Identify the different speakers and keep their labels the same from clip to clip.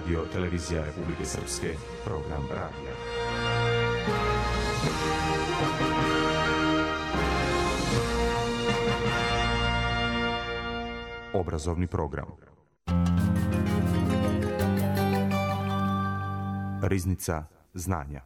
Speaker 1: Radio Televizija Republike Srpske, program radija. Obrazovni program. Riznica znanja.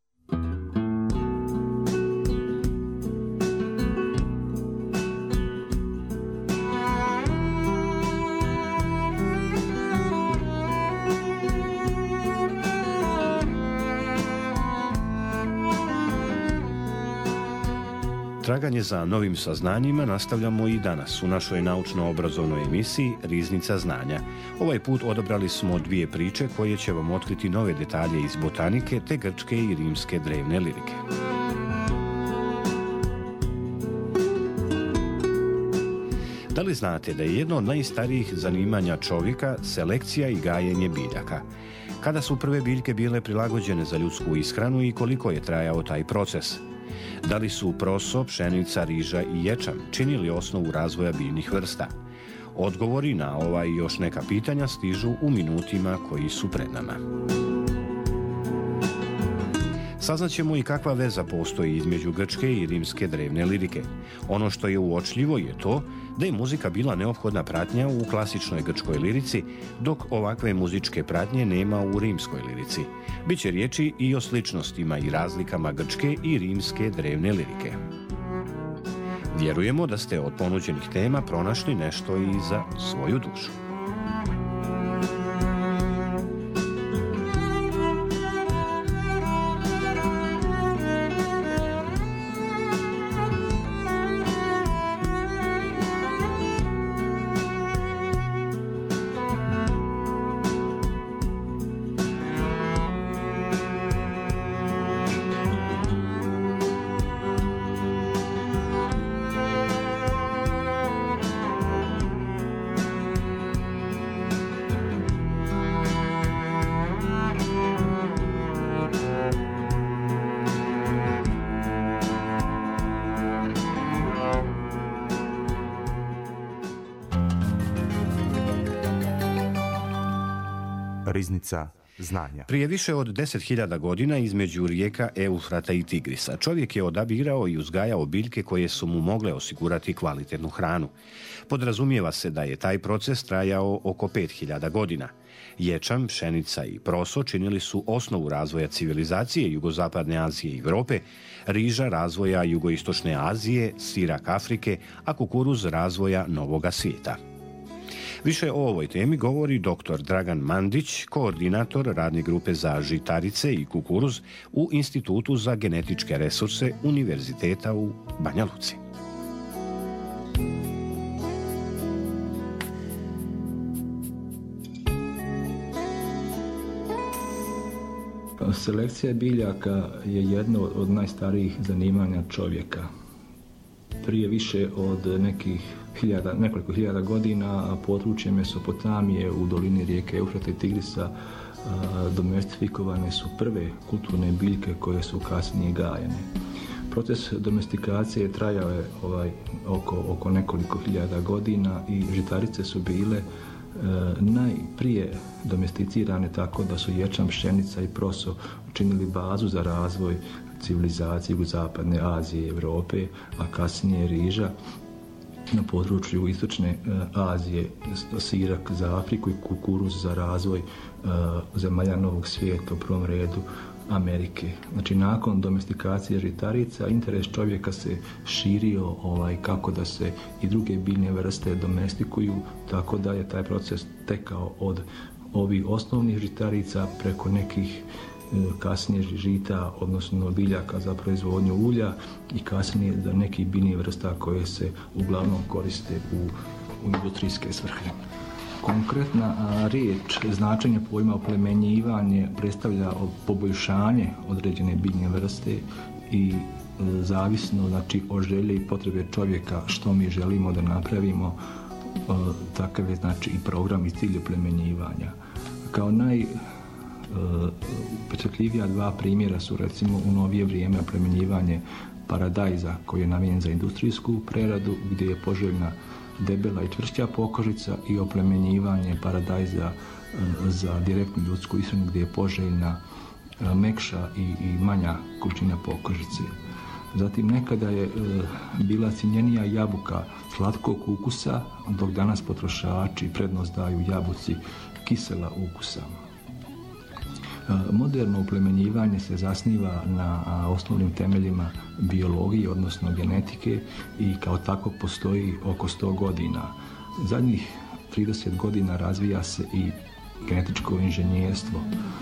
Speaker 2: Traganje za novim saznanjima nastavljamo i danas u našoj naučno-obrazovnoj emisiji Riznica znanja. Ovaj put odabrali smo dvije priče koje će vam otkriti nove detalje iz botanike te grčke i rimske drevne lirike. Da li znate da je jedno od najstarijih zanimanja čovjeka selekcija i gajenje biljaka? Kada su prve biljke bile prilagođene za ljudsku ishranu i koliko je trajao taj proces? Da li su proso, pšenica, riža i ječam činili osnovu razvoja biljnih vrsta? Odgovori na ova i još neka pitanja stižu u minutima koji su pred nama. Saznaćemo i kakva veza postoji između grčke i rimske drevne lirike. Ono što je uočljivo je to da je muzika bila neophodna pratnja u klasičnoj grčkoj lirici, dok ovakve muzičke pratnje nema u rimskoj lirici. Biće riječi i o sličnostima i razlikama grčke i rimske drevne lirike. Vjerujemo da ste od ponuđenih tema pronašli nešto i za svoju dušu.
Speaker 1: Riznica znanja.
Speaker 2: Prije više od 10.000 godina između rijeka Eufrata i Tigrisa čovjek je odabirao i uzgajao biljke koje su mu mogle osigurati kvalitetnu hranu. Podrazumijeva se da je taj proces trajao oko 5.000 godina. Ječam, pšenica i proso činili su osnovu razvoja civilizacije jugozapadne Azije i Europe, riža razvoja jugoistočne Azije, sirak Afrike, a kukuruz razvoja Novoga svijeta. Više o ovoj temi govori dr. Dragan Mandić, koordinator radne grupe za žitarice i kukuruz u Institutu za genetičke resurse Univerziteta u Banja Luci.
Speaker 3: Selekcija biljaka je jedno od najstarijih zanimanja čovjeka. Prije više od nekoliko hiljada godina područje Mesopotamije u dolini rijeke Eufrata i Tigrisa domestifikovane su prve kulturne biljke koje su kasnije gajene. Proces domestikacije trajao je oko nekoliko hiljada godina i žitarice su bile najprije domesticirane tako da su ječam, pšenica i proso činili bazu za razvoj civilizacije jugozapadne Azije i Europe, a kasnije riža na području jugoistočne Azije, sirak za Afriku i kukuruz za razvoj zemalja Novog svijeta, u prvom redu Amerike. Znači, nakon domestikacije žitarica interes čovjeka se širio kako da se i druge biljne vrste domestikuju, tako da je taj proces tekao od ovih osnovnih žitarica preko nekih kasnije žita, odnosno biljaka za proizvodnju ulja i kasnije do nekih biljnih vrsta koje se uglavnom koriste u industrijske svrhe. Konkretna riječ, značenje pojma oplemenjivanje predstavlja poboljšanje određene biljne vrste i zavisno od želje i potrebe čovjeka što mi želimo da napravimo, takav je i program i cilj oplemenjivanja. Kao upečatljivija dva primjera su recimo u novije vrijeme oplemenjivanje paradajza koji je namijenjen za industrijsku preradu gdje je poželjna debela i čvršća pokožica i oplemenjivanje paradajza za direktnu ljudsku ishranu gdje je poželjna mekša i manja količina pokožice. Zatim nekada je bila cijenjenija jabuka slatkog ukusa, dok danas potrošači prednost daju jabuci kisela ukusa. Moderno oplemenjivanje se zasniva na osnovnim temeljima biologije, odnosno genetike, i kao tako postoji oko 100 godina. Zadnjih 30 godina razvija se i genetičko inženjerstvo.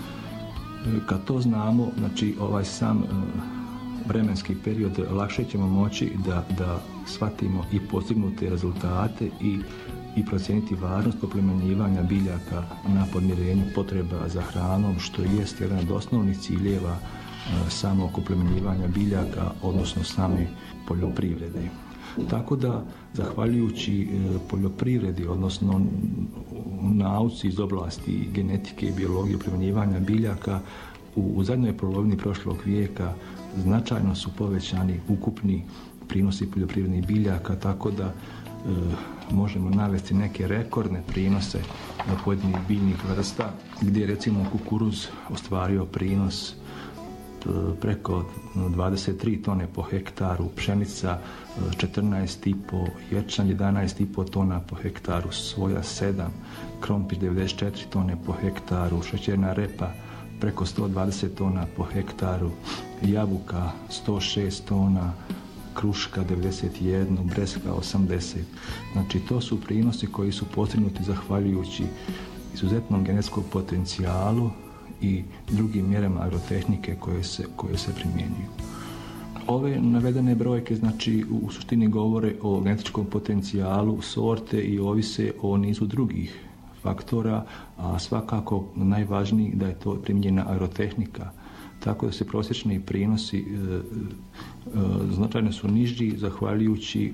Speaker 3: Kad to znamo, znači ovaj sam vremenski period, lakše ćemo moći da shvatimo i postignute rezultate i procijeniti važnost oplemenjivanja biljaka na podmirenju potreba za hranom, što jest jedan od osnovnih ciljeva samog oplemenjivanja biljaka, odnosno same poljoprivrede. Tako da, zahvaljujući poljoprivredi, odnosno nauci iz oblasti genetike i biologije oplemenjivanja biljaka, u zadnjoj polovini prošlog vijeka značajno su povećani ukupni prinosi poljoprivrednih biljaka, tako da možemo navesti neke rekordne prinose pojedinih biljnih vrsta, gdje je recimo kukuruz ostvario prinos preko 23 tone po hektaru, pšenica 14,5, ječam 11,5 tona po hektaru, soja 7, krompir 94 tone po hektaru, šećerna repa preko 120 tona po hektaru, jabuka 106 tona, kruška 91, breska 80. Znači, to su prinosi koji su postignuti zahvaljujući izuzetnom genetskom potencijalu i drugim mjerama agrotehnike koje se primjenjuju. Ove navedene brojke, znači, u suštini govore o genetičkom potencijalu sorte i ovise o nizu drugih faktora, a svakako najvažniji da je to primijenjena agrotehnika. Tako da se prosječni prinosi značajno su niži zahvaljujući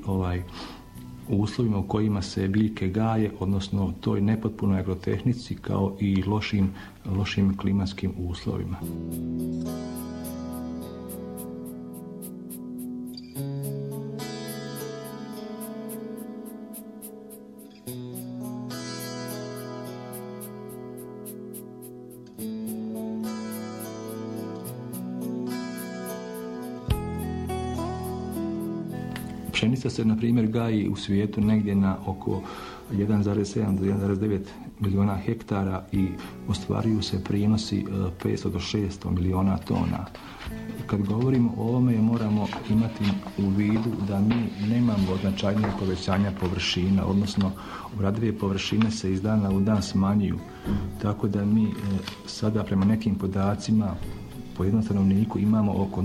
Speaker 3: u uslovima u kojima se biljke gaje, odnosno toj nepotpunoj agrotehnici, kao i lošim klimatskim uslovima. Pšenica se, na primjer, gaji u svijetu negdje na oko 1,7 do 1,9 milijuna hektara i ostvaruju se prinosi 500 do 600 milijuna tona. Kad govorimo o ovome, moramo imati u vidu da mi nemamo značajnije povećanja površina, odnosno obradive površine se iz dana u dan smanjuju. Tako da mi sada prema nekim podacima po jednom stanovniku imamo oko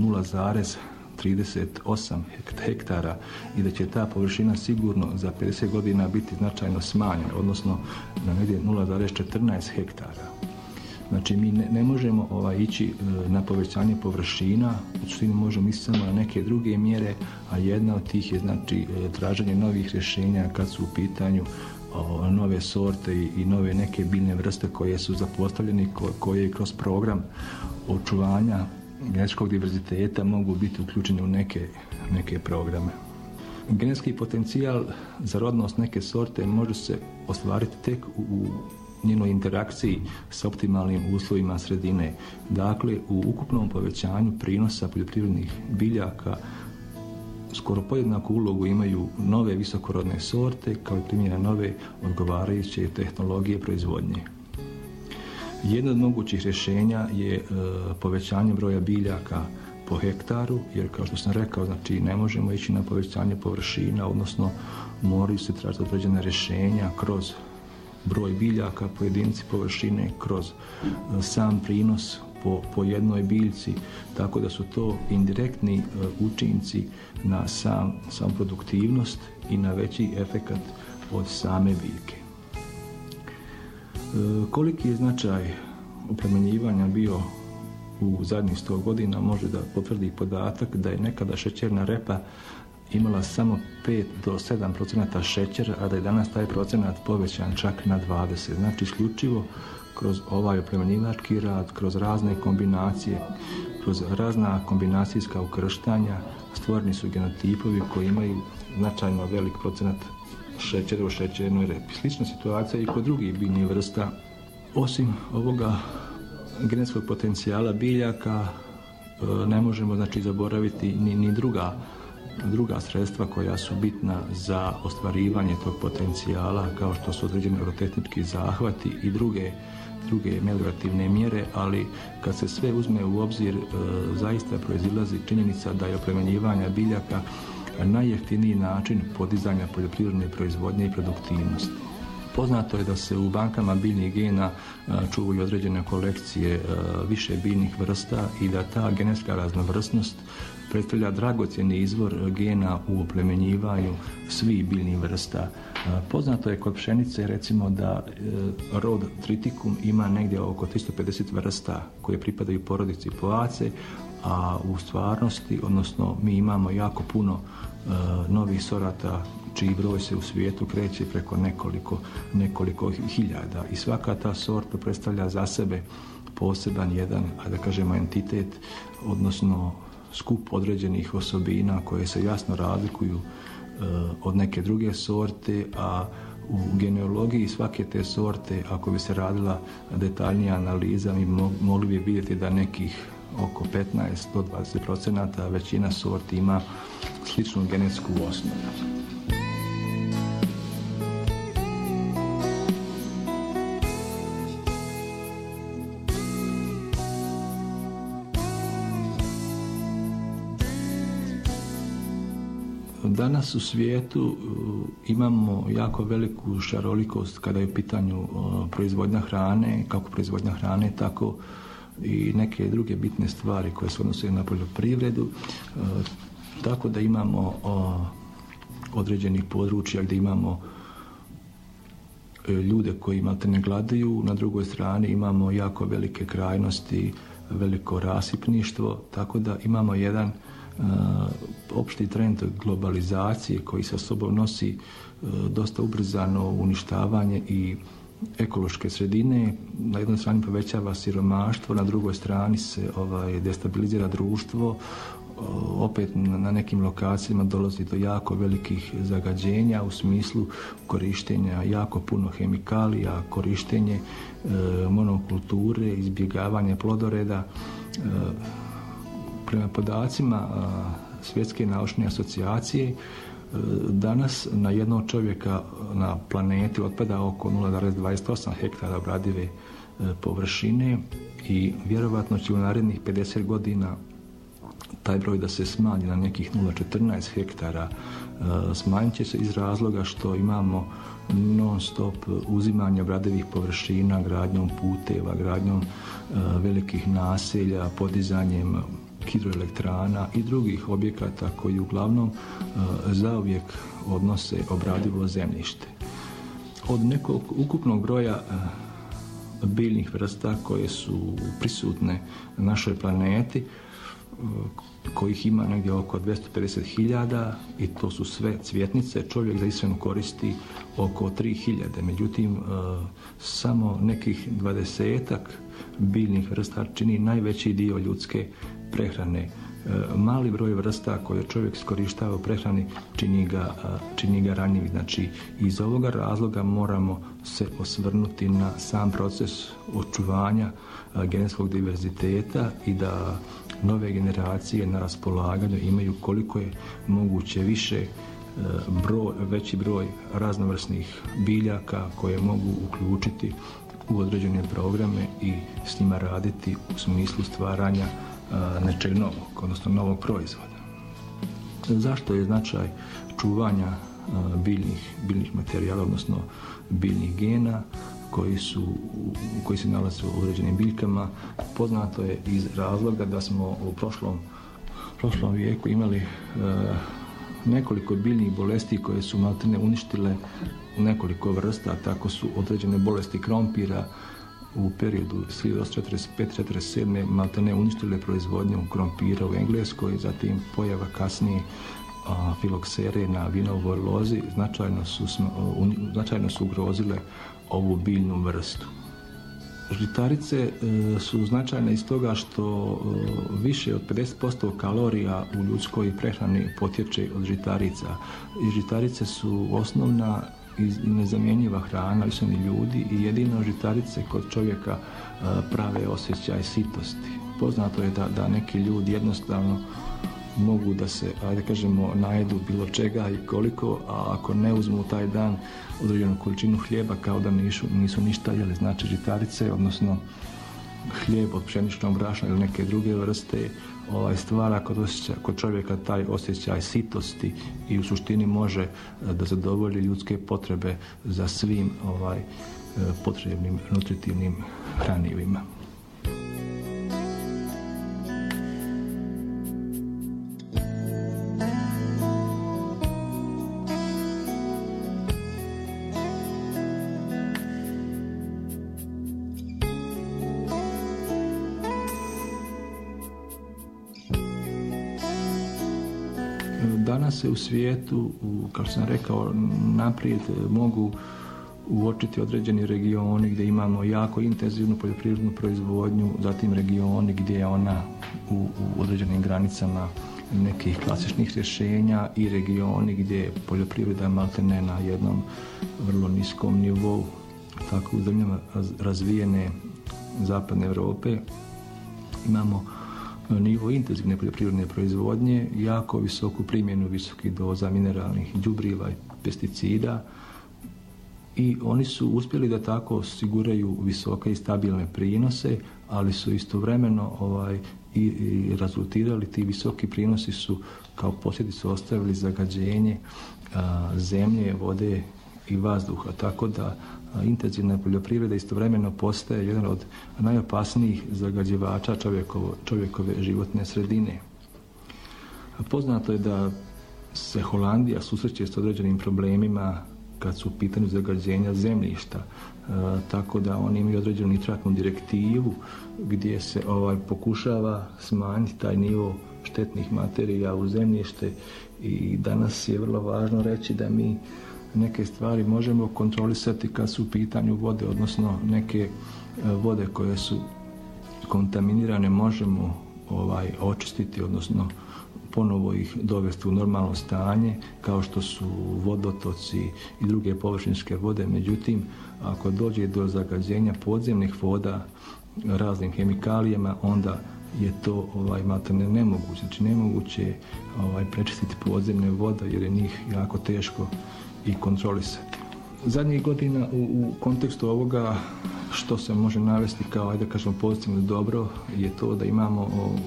Speaker 3: 0,38 hektara i da će ta površina sigurno za 50 godina biti značajno smanjena, odnosno na negdje 0,14 hektara. Znači, mi ne možemo ići na povećanje površina, u suštini možemo ići samo na neke druge mjere, a jedna od tih je, znači, traženje novih rješenja kad su u pitanju nove sorte i nove neke biljne vrste koje su zapostavljene, koje kroz program očuvanja genetskog diverziteta mogu biti uključeni u neke programe. Genetski potencijal za rodnost neke sorte može se ostvariti tek u njenoj interakciji s optimalnim uslovima sredine. Dakle, u ukupnom povećanju prinosa poljoprivrednih biljaka skoro podjednaku ulogu imaju nove visokorodne sorte, kao i primjena nove odgovarajuće tehnologije proizvodnje. Jedno od mogućih rješenja je povećanje broja biljaka po hektaru, jer kao što sam rekao, znači, ne možemo ići na povećanje površina, odnosno moraju se tražiti određena rješenja kroz broj biljaka po jedinici površine, kroz sam prinos po jednoj biljci, tako da su to indirektni učinci na sam produktivnost i na veći efekat od same biljke. Koliki je značaj oplemenjivanja bio u zadnjih 100 godina može da potvrdi podatak da je nekada šećerna repa imala samo 5 do 7% šećera, a da je danas taj procenat povećan čak na 20%. Znači, isključivo kroz ovaj oplemenjivački rad, kroz razne kombinacije, kroz razna kombinacijska ukrštanja stvoreni su genotipovi koji imaju značajno velik procenat šećera u šećernoj repi. Slična situacija i kod drugih biljnih vrsta Osim ovoga genetskog potencijala biljaka ne možemo znači zaboraviti ni druga sredstva koja su bitna za ostvarivanje tog potencijala, kao što su određeni agrotehnički zahvati i druge meliorativne mjere, ali kad se sve uzme u obzir zaista proizilazi činjenica da je oplemenjivanje biljaka najjeftiniji način podizanja poljoprivredne proizvodnje i produktivnosti. Poznato je da se u bankama biljnih gena čuvaju određene kolekcije više biljnih vrsta i da ta genetska raznovrsnost predstavlja dragocjeni izvor gena u oplemenjivanju svih biljnih vrsta. Poznato je kod pšenice recimo da rod Triticum ima negdje oko 350 vrsta koje pripadaju porodici Poaceae, a u stvarnosti, odnosno mi imamo jako puno novih sorata čiji broj se u svijetu kreće preko nekoliko hiljada i svaka ta sorta predstavlja za sebe poseban jedan, da kažemo, entitet, odnosno skup određenih osobina koje se jasno razlikuju od neke druge sorte, a u genealogiji svake te sorte, ako bi se radila detaljnija analiza, mi mogli bi vidjeti da nekih oko 15 do 20% većina sorti ima sličnu genetsku osnovu. Danas u svijetu imamo jako veliku šarolikost kada je u pitanju proizvodnja hrane, kako proizvodnja hrane, tako i neke druge bitne stvari koje se odnose na poljoprivredu, tako da imamo određenih područja gdje imamo ljude koji maltene gladuju, na drugoj strani imamo jako velike krajnosti, veliko rasipništvo, tako da imamo jedan opšti trend globalizacije koji sa sobom nosi dosta ubrzano uništavanje i ekološke sredine. Na jednoj strani povećava siromaštvo, na drugoj strani se destabilizira društvo, opet na nekim lokacijama dolazi do jako velikih zagađenja u smislu korištenja jako puno hemikalija, korištenje monokulture, izbjegavanje plodoreda. Prema podacima Svjetske naučne asocijacije, danas na jednog čovjeka na planeti otpada oko 0,28 hektara obradive površine i vjerovatno će u narednih 50 godina taj broj da se smanji na nekih 0,14 hektara. Smanjit će se iz razloga što imamo non stop uzimanje obradivih površina, gradnjom puteva, gradnjom velikih naselja, podizanjem hidroelektrana i drugih objekata koji uglavnom zauvijek odnose obradivo zemljište. Od nekog ukupnog broja biljnih vrsta koje su prisutne na našoj planeti, kojih ima negdje oko 250.000 i to su sve cvjetnice, čovjek za ishranu koristi oko 3.000. Međutim, samo nekih 20-ak biljnih vrsta čini najveći dio ljudske prehrane. Mali broj vrsta koje čovjek iskorištava u prehrani čini ga ranjivim. Znači, iz ovoga razloga moramo se osvrnuti na sam proces očuvanja genetskog diverziteta i da nove generacije na raspolaganju imaju koliko je moguće veći broj raznovrsnih biljaka koje mogu uključiti u određene programe i s njima raditi u smislu stvaranja nečeg novog, odnosno novog proizvoda. Zašto je značaj čuvanja biljnih materijala, odnosno biljnih gena koji se nalaze u određenim biljkama? Poznato je iz razloga da smo u prošlom vijeku imali nekoliko biljnih bolesti koje su maltene uništile nekoliko vrsta. Tako su određene bolesti krompira u periodu 1945-1947 maltene uništile proizvodnju krompira u Engleskoj, zatim pojava kasnije filoksere na vinovoj lozi značajno su ugrozile ovu biljnu vrstu. Žitarice su značajne iz toga što više od 50% kalorija u ljudskoj prehrani potječe od žitarica. I žitarice su osnovna nezamjenjiva hrana osnovnih ljudi i jedino žitarice kod čovjeka prave osjećaj sitosti. Poznato je da neki ljudi jednostavno mogu da se, ajde kažemo, najedu bilo čega i koliko, a ako ne uzmu taj dan određenu količinu hljeba kao da nisu ništa jeli. Znači žitarice, odnosno hlijeb od pšeničnog brašna ili neke druge vrste, stvara kod čovjeka taj osjećaj sitosti i u suštini može da zadovolji ljudske potrebe za svim potrebnim nutritivnim hranivima. Danas se u svijetu, kao što sam rekao, naprijed mogu uočiti određeni regioni gdje imamo jako intenzivnu poljoprivrednu proizvodnju, zatim regioni gdje je ona u određenim granicama nekih klasičnih rješenja i regioni gdje je poljoprivreda maltene na jednom vrlo niskom nivou. Tako u zemljama razvijene zapadne Europe imamo nivo intenzivne poljoprivredne proizvodnje, jako visoku primjenu visokih doza mineralnih đubriva i pesticida i oni su uspjeli da tako osiguraju visoke i stabilne prinose, ali su istovremeno i rezultirali, ti visoki prinosi su kao posljedicu ostavili zagađenje zemlje, vode i vazduha, tako da intenzivna poljoprivreda istovremeno postaje jedan od najopasnijih zagađivača čovjekove životne sredine. Poznato je da se Holandija susreće s određenim problemima kad su u pitanju zagađenja zemljišta, tako da oni imaju određenu nitratnu direktivu gdje se pokušava smanjiti taj nivo štetnih materija u zemljište i danas je vrlo važno reći da mi neke stvari možemo kontrolisati kad su u pitanju vode, odnosno neke vode koje su kontaminirane možemo očistiti, odnosno ponovo ih dovesti u normalno stanje, kao što su vodotoci i druge površinske vode. Međutim, ako dođe do zagađenja podzemnih voda raznim hemikalijama, onda je to maltene nemoguće. Znači nemoguće je prečistiti podzemne vode jer je njih jako teško i kontrolisati. Zadnjih godina u kontekstu ovoga što se može navesti kao, ajde kažemo, pozitivno dobro je to da imamo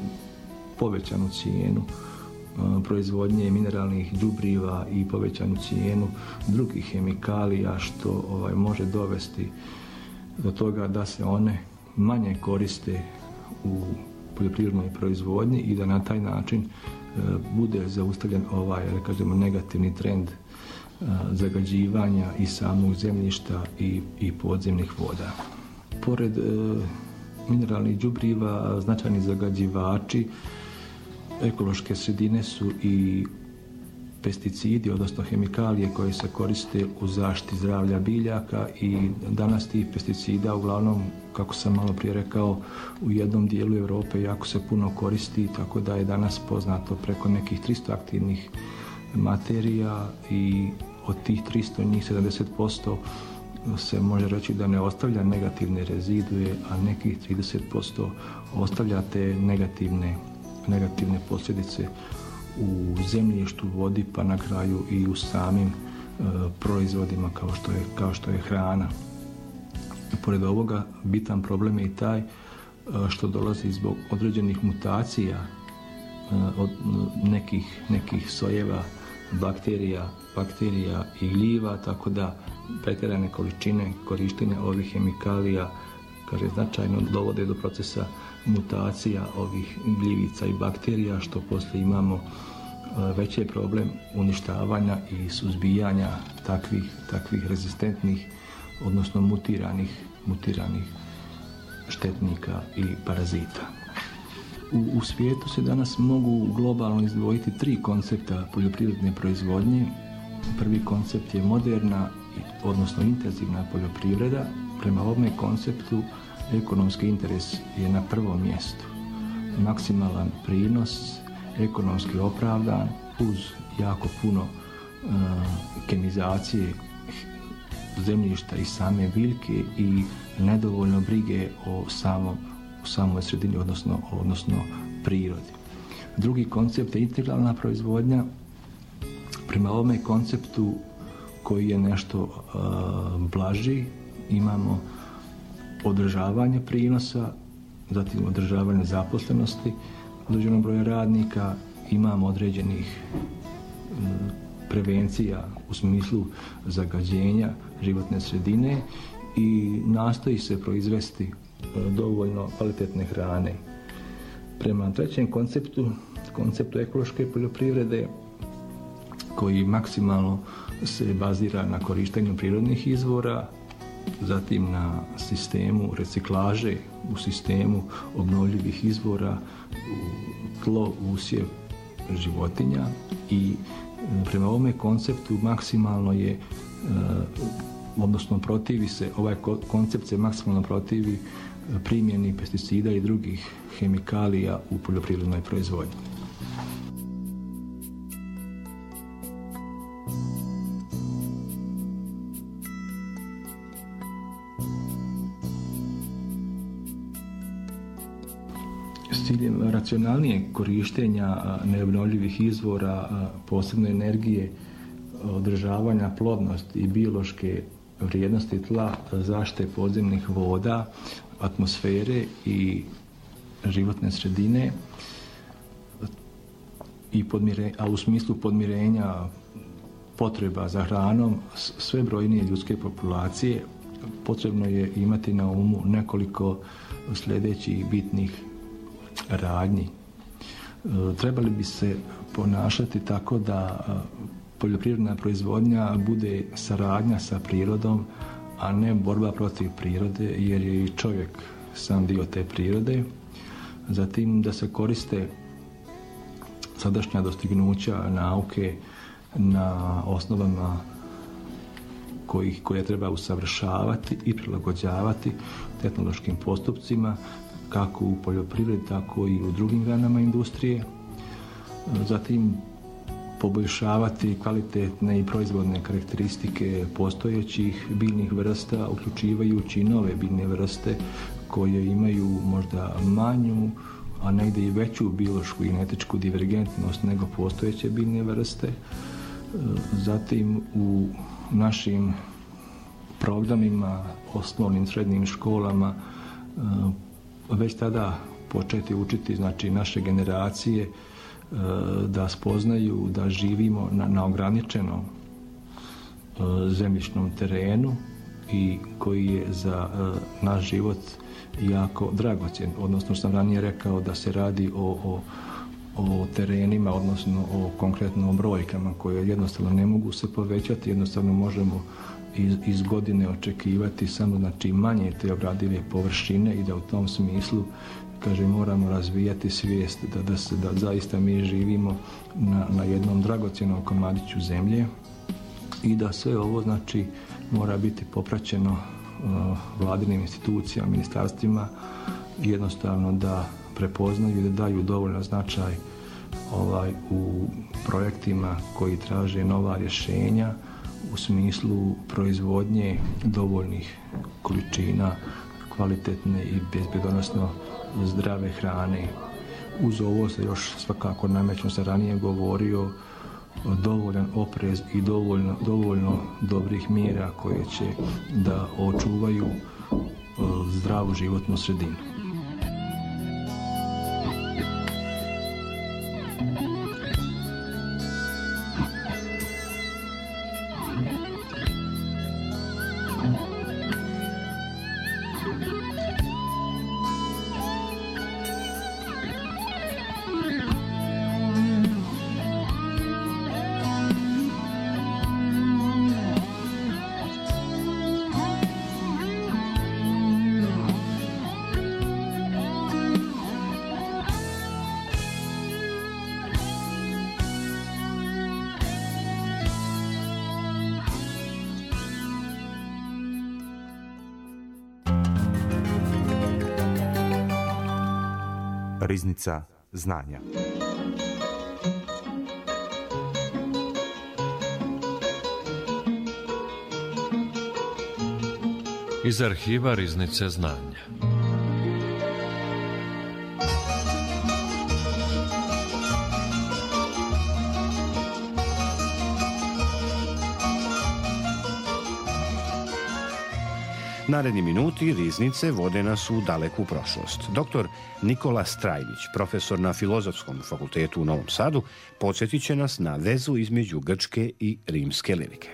Speaker 3: povećanu cijenu proizvodnje mineralnih đubriva i povećanu cijenu drugih hemikalija što može dovesti do toga da se one manje koriste u poljoprivrednoj proizvodnji i da na taj način bude zaustavljen da kažemo, negativni trend zagađivanja i samog zemljišta i podzemnih voda. Pored mineralnih đubriva, značajni zagađivači ekološke sredine su i pesticidi, odnosno hemikalije koje se koriste u zaštiti zdravlja biljaka i danas tih pesticida uglavnom, kako sam malo prije rekao, u jednom dijelu Europe jako se puno koristi, tako da je danas poznato preko nekih 300 aktivnih materija i od tih 300 njih 70% se može reći da ne ostavlja negativne rezidue, a nekih 30% ostavlja te negativne posljedice u zemljištu, vodi, pa na kraju i u samim proizvodima kao što je hrana. Pored ovoga, bitan problem je i taj što dolazi zbog određenih mutacija od nekih sojeva, bakterija i gljiva, tako da pretjerane količine korištenja ovih hemikalija značajno dovode do procesa mutacija ovih gljivica i bakterija, što poslije imamo veći je problem uništavanja i suzbijanja takvih rezistentnih, odnosno mutiranih štetnika i parazita. U svijetu se danas mogu globalno izdvojiti 3 koncepta poljoprivredne proizvodnje. Prvi koncept je moderna, odnosno intenzivna poljoprivreda. Prema ovome konceptu ekonomski interes je na prvom mjestu. Maksimalan prinos, ekonomski opravdan, uz jako puno kemizacije zemljišta i same biljke i nedovoljno brige o samoj sredini, odnosno prirodi. Drugi koncept je integralna proizvodnja. Prema ovome konceptu koji je nešto blaži, imamo održavanje prinosa, zatim održavanje zaposlenosti određenog broja radnika, imamo određenih prevencija u smislu zagađenja životne sredine i nastoji se proizvesti dovoljno kvalitetne hrane. Prema trećem konceptu ekološke poljoprivrede, koji maksimalno se bazira na korištenju prirodnih izvora, zatim na sistemu reciklaže, u sistemu obnovljivih izvora, tlo, usjev životinja i prema ovome konceptu maksimalno je, odnosno protivi se, ovaj koncept se maksimalno protivi primjeni pesticida i drugih hemikalija u poljoprivrednoj proizvodnji. S ciljem racionalnijeg korištenja neobnovljivih izvora, posebno energije, održavanja plodnosti i biološke vrijednosti tla, zaštite podzemnih voda, atmosfere i životne sredine, a u smislu podmirenja potreba za hranom sve brojnije ljudske populacije, potrebno je imati na umu nekoliko sljedećih bitnih radnji. Trebali bi se ponašati tako da poljoprivredna proizvodnja bude saradnja sa prirodom, a ne borba protiv prirode, jer je i čovjek sam dio te prirode. Zatim da se koriste sadašnja dostignuća nauke na osnovama koje treba usavršavati i prilagođavati tehnološkim postupcima, kako u poljoprivredi, tako i u drugim granama industrije. Zatim poboljšavati kvalitetne i proizvodne karakteristike postojećih biljnih vrsta, uključivajući nove biljne vrste koje imaju možda manju, a negdje i veću biološku i genetičku divergentnost nego postojeće biljne vrste. Zatim u našim programima, osnovnim, srednjim školama već tada početi učiti, znači naše generacije, da spoznaju da živimo na ograničenom zemljišnom terenu i koji je za naš život jako dragocjen. Odnosno, sam ranije rekao da se radi o terenima, odnosno o konkretno brojkama koje jednostavno ne mogu se povećati, jednostavno možemo iz godine očekivati samo, znači, manje te obradive površine i da u tom smislu, kaže, moramo razvijati svijest da zaista mi živimo na jednom dragocjenom komadiću zemlje i da sve ovo, znači, mora biti popraćeno vladinim institucijama, ministarstvima, jednostavno da prepoznaju i da daju dovoljno značaj u projektima koji traže nova rješenja u smislu proizvodnje dovoljnih količina kvalitetne i bezbjedonosno zdrave hrane. Uz ovo se još svakako namećno se ranije govorio dovoljan oprez i dovoljno dobrih mjera koje će da očuvaju zdravu životnu sredinu.
Speaker 1: Riznica znanja.
Speaker 4: Iz arhiva Riznice znanja.
Speaker 2: Naredni minuti Riznice vode nas u daleku prošlost. Dr. Nikola Strajlić, profesor na Filozofskom fakultetu u Novom Sadu, podsjetit će nas na vezu između grčke i rimske lirike.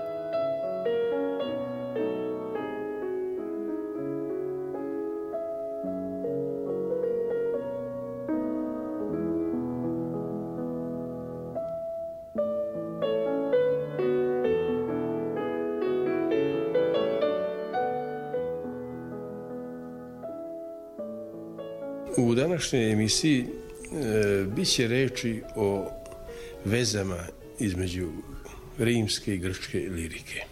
Speaker 5: U današnjoj emisiji bit će reči o vezama između rimske i grčke lirike.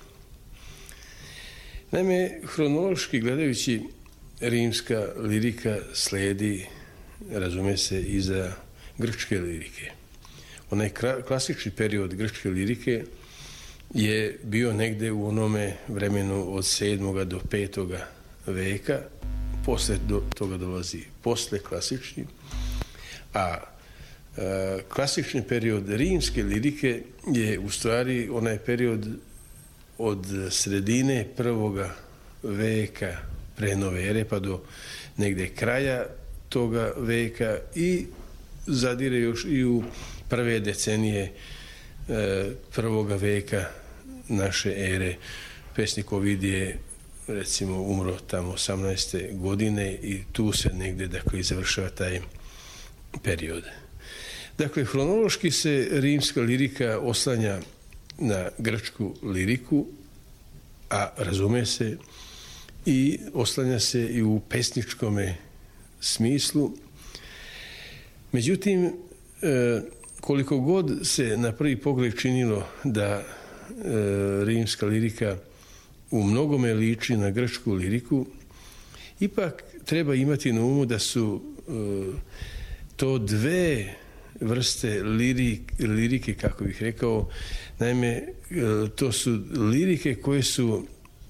Speaker 5: Naime, hronološki gledajući, rimska lirika sledi, razume se, iza grčke lirike. Onaj klasični period grčke lirike je bio negde u onome vremenu od 7. do 5. veka. Posle toga dolazi posle klasični, a klasični period rimske lirike je u stvari onaj period od sredine 1. veka pre nove ere pa do negde kraja toga veka i zadire još i u prve decenije 1. veka naše ere. Pesnik Ovidije recimo umro tamo 18. godine i tu se negde, dakle, završava taj period. Dakle, hronološki se rimska lirika oslanja na grčku liriku, a razume se i oslanja se i u pesničkome smislu. Međutim, koliko god se na prvi pogled činilo da rimska lirika u mnogome liči na grčku liriku, ipak treba imati na umu da su to dve vrste lirike, kako bih rekao. Naime, to su lirike koje su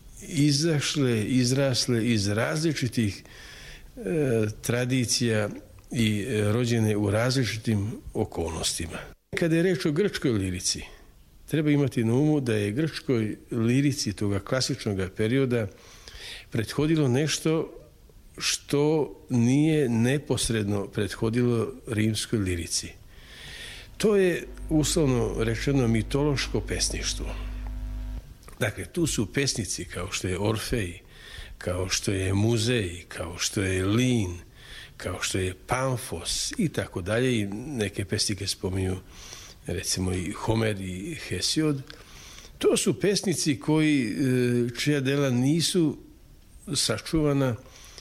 Speaker 5: izrasle iz različitih tradicija i rođene u različitim okolnostima. Kada je reč o grčkoj lirici, treba imati na umu da je grčkoj lirici toga klasičnog perioda prethodilo nešto što nije neposredno prethodilo rimskoj lirici. To je, uslovno rečeno, mitološko pesništvo. Dakle, tu su pesnici kao što je Orfej, kao što je Muzej, kao što je Lin, kao što je Pamfos i tako dalje. I neke pesnike spominju, recimo i Homer i Hesiod. To su pesnici čija dela nisu sačuvana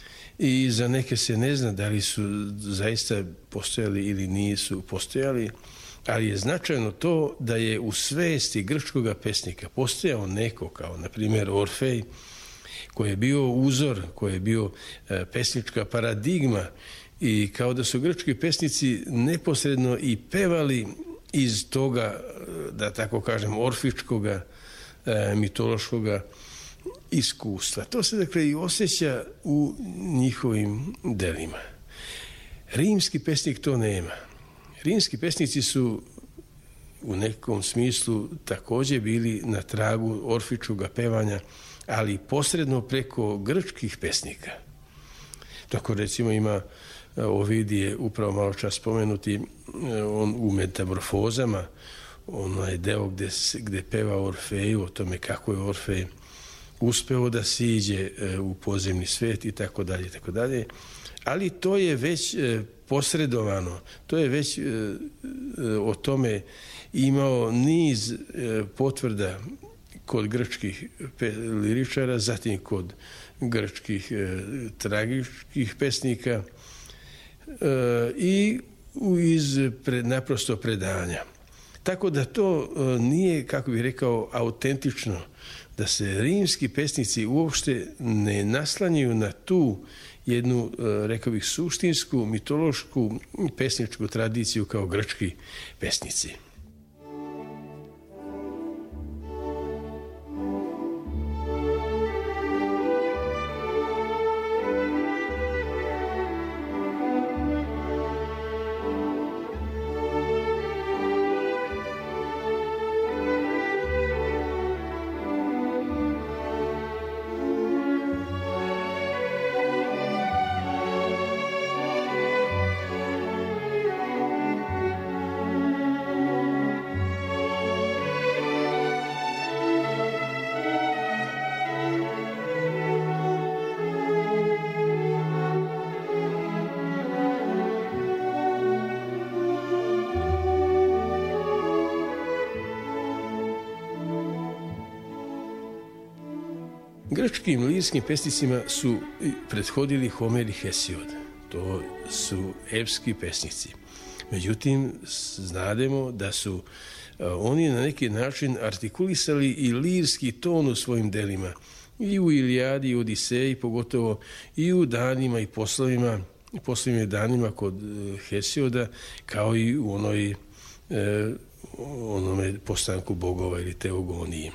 Speaker 5: i za neke se ne zna da li su zaista postojali ili nisu postojali, ali je značajno to da je u svesti grčkog pesnika postojao neko, kao na primjer Orfej, koji je bio uzor, koji je bio pesnička paradigma i kao da su grčki pesnici neposredno i pevali iz toga, da tako kažem, orfičkoga, mitološkoga iskustva. To se, dakle, i osjeća u njihovim delima. Rimski pesnik to nema. Rimski pesnici su u nekom smislu također bili na tragu orfičkoga pevanja, ali posredno preko grčkih pesnika. Tako, recimo, ima Ovidije, upravo malo čas spomenuti, on u Metamorfozama, onaj deo gde peva Orfeju, o tome kako je Orfej uspeo da siđe u podzemni svet i tako dalje, i tako dalje. Ali to je već posredovano, to je već o tome imao niz potvrda kod grčkih liričara, zatim kod grčkih tragičkih pesnika i iz naprosto predanja. Tako da to nije, kako bih rekao, autentično, da se rimski pesnici uopšte ne naslanjaju na tu jednu, rekao bih, suštinsku, mitološku, pesničku tradiciju kao grčki pesnici. Grčkim lirskim pesnicima su prethodili Homer i Hesiod. To su epski pesnici. Međutim, znademo da su oni na neki način artikulisali i lirski ton u svojim delima. I u Ilijadi i Odiseji, pogotovo i u danima i poslovima danima kod Hesioda, kao i u onome postanku bogova ili teogoniji.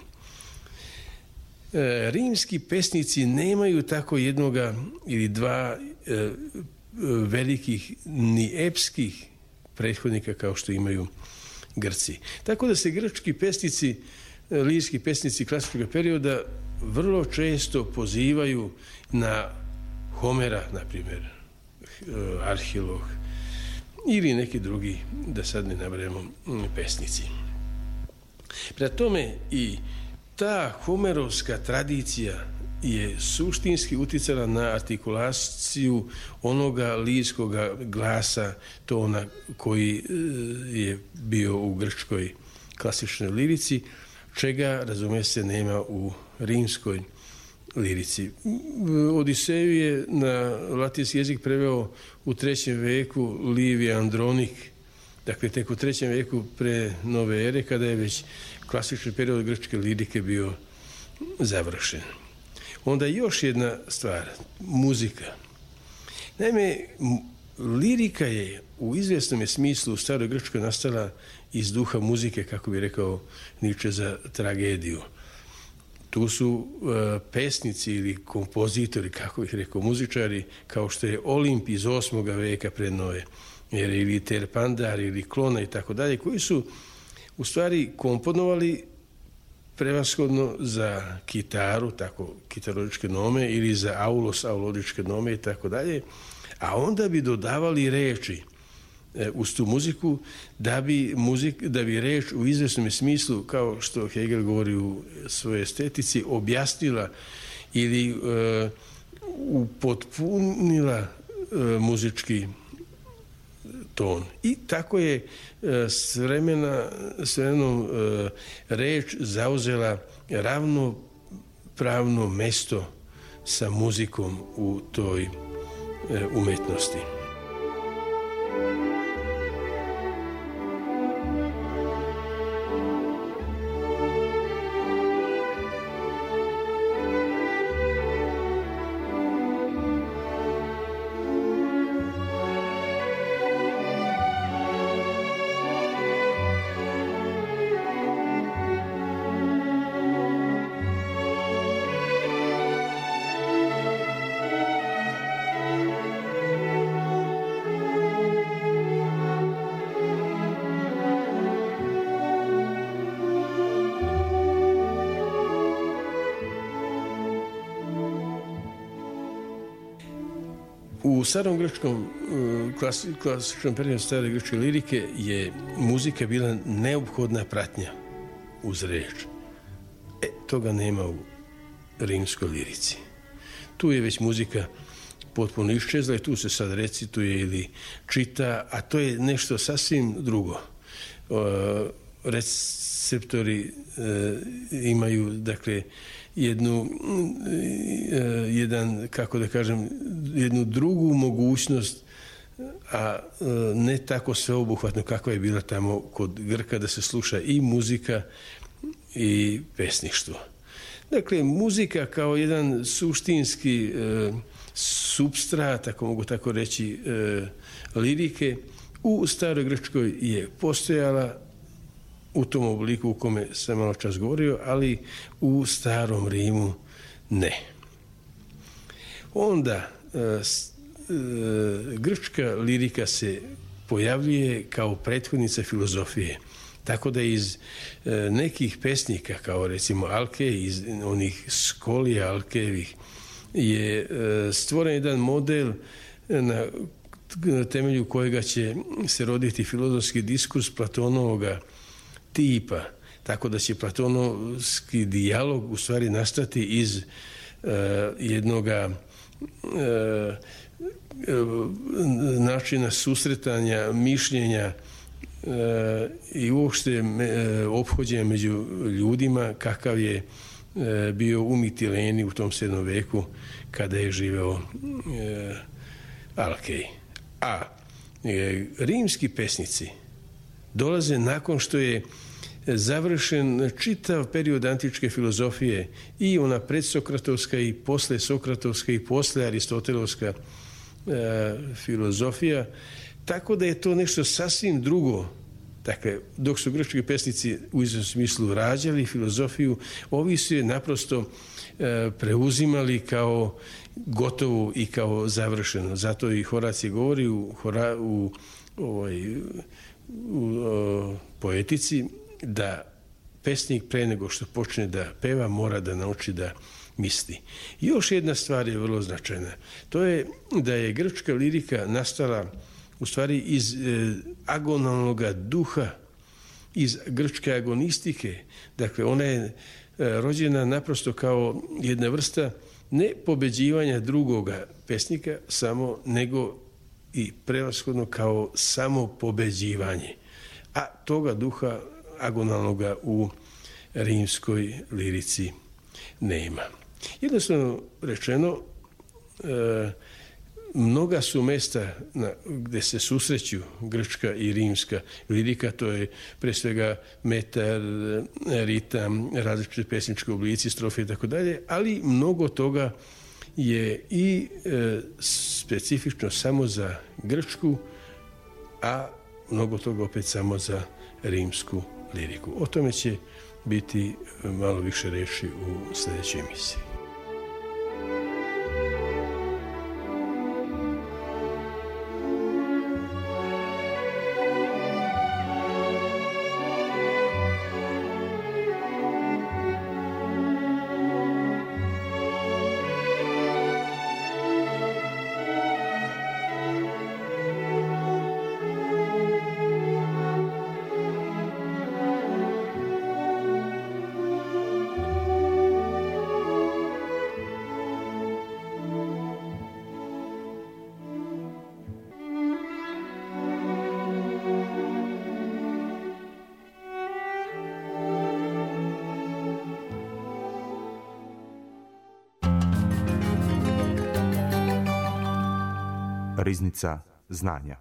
Speaker 5: Rimski pesnici nemaju tako jednoga ili dva velikih ni epskih prethodnika kao što imaju Grci. Tako da se grčki pesnici, lirski pesnici klasičnog perioda vrlo često pozivaju na Homera, na primjer, Arhilog ili neki drugi, da sad ne nabrajamo, pesnici. Prema tome i ta homerovska tradicija je suštinski uticala na artikulaciju onoga lirskog glasa, tona koji je bio u grčkoj klasičnoj lirici, čega, razume se, nema u rimskoj lirici. Odiseju je na latinski jezik preveo u 3. veku Livije Andronik, dakle tek u 3. veku pre nove ere, kada je već klasični period grčke lirike bio završen. Onda još jedna stvar, muzika. Naime, lirika je u izvjesnom smislu u staroj Grčkoj nastala iz duha muzike, kako bi rekao Nietzsche za tragediju. Tu su pesnici ili kompozitori, kako bih rekao, muzičari, kao što je Olimp iz 8. veka pred nove ere, ili Terpandar ili Klona i tako dalje, koji su u stvari komponovali prevashodno za kitaru, tako kitarodičke nome, ili za aulos, aulodičke nome i tako dalje, a onda bi dodavali reči uz tu muziku da bi reč u izvjesnom smislu, kao što Hegel govori u svojoj estetici, objasnila ili upotpunila muzički ton. I tako je s vremenom reč zauzela ravnopravno mesto sa muzikom u toj umetnosti. U starom grčkom klasičnom periodu stare grčke lirike je muzika bila neophodna pratnja uz reč. Toga nema u rimskoj lirici. Tu je već muzika potpuno iščezla i tu se sad recituje ili čita, a to je nešto sasvim drugo. Receptori imaju, dakle, jednu drugu mogućnost, a ne tako sveobuhvatno kakva je bila tamo kod Grka, da se sluša i muzika i pesništvo. Dakle, muzika kao jedan suštinski supstrat, ako mogu tako reći, lirike, u staroj Grčkoj je postojala u tom obliku u kome sam malo čas govorio, ali u starom Rimu ne. Onda grčka lirika se pojavljuje kao prethodnica filozofije. Tako da iz nekih pesnika, kao recimo Alke, iz onih Skolija Alkevih, je stvoren jedan model na temelju kojega će se roditi filozofski diskurs Platonovoga tipa, tako da će platonovski dijalog u stvari nastati iz jednoga načina susretanja, mišljenja i uopšte ophođenja među ljudima, kakav je bio u Mitileni u tom 7. veku kada je živeo Alkej. A rimski pesnici dolaze nakon što je završen čitav period antičke filozofije, i ona predsokratovska i posle sokratovska i posle aristotelovska filozofija, tako da je to nešto sasvim drugo. Dakle, dok su grčki pesnici u izvjesnom smislu rađali filozofiju, ovi su je naprosto preuzimali kao gotovu i kao završeno. Zato i Horacije govori u poetici da pesnik pre nego što počne da peva mora da nauči da misli. Još jedna stvar je vrlo značajna. To je da je grčka lirika nastala u stvari iz agonalnog duha, iz grčke agonistike. Dakle, ona je rođena naprosto kao jedna vrsta ne pobeđivanja drugoga pesnika samo, nego i prevashodno kao samo pobeđivanje. A toga duha agonalnoga u rimskoj lirici nema. Jednostavno rečeno, mnoga su mesta gde se susreću grčka i rimska lirika, to je pre svega metar, ritam, različite pesničke oblici, strofe i tako dalje, ali mnogo toga je i specifično samo za grčku, a mnogo toga opet samo za rimsku liriku. O tome će biti malo više reči u sljedećoj emisiji.
Speaker 1: Riznica znanja.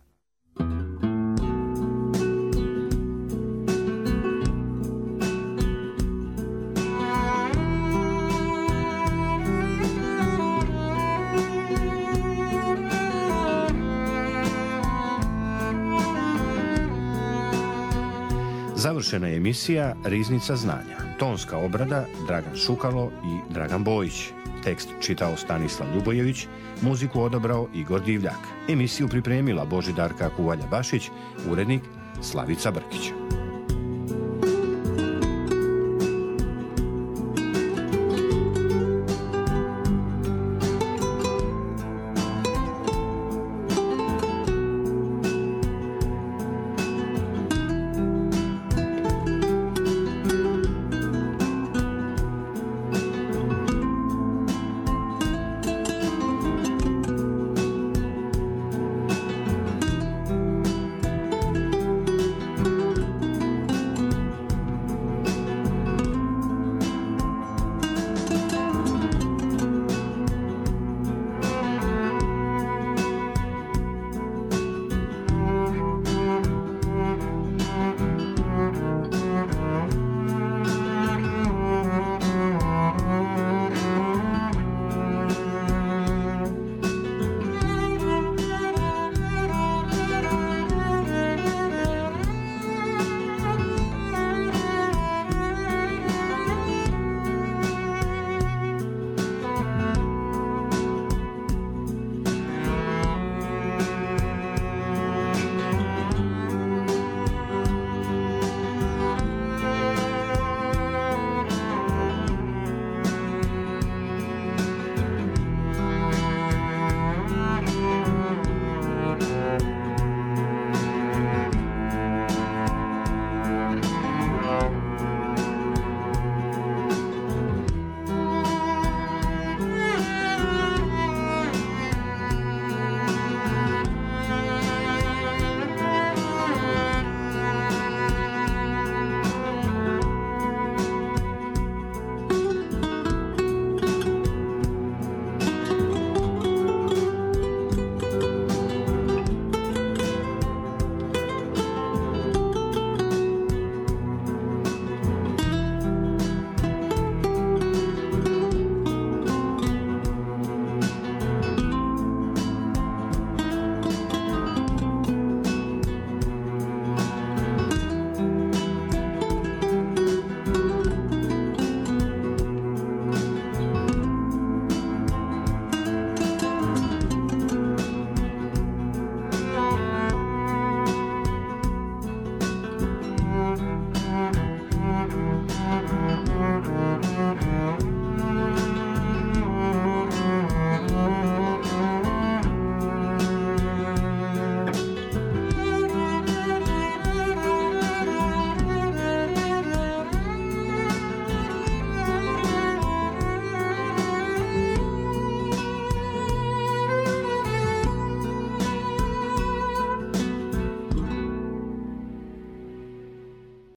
Speaker 2: Završena je emisija Riznica znanja. Tonska obrada Dragan Šukalo i Dragan Bojić. Tekst čitao Stanislav Ljubojević, muziku odabrao Igor Divljak. Emisiju pripremila Božidarka Kuvalja-Bašić, urednik Slavica Brkić.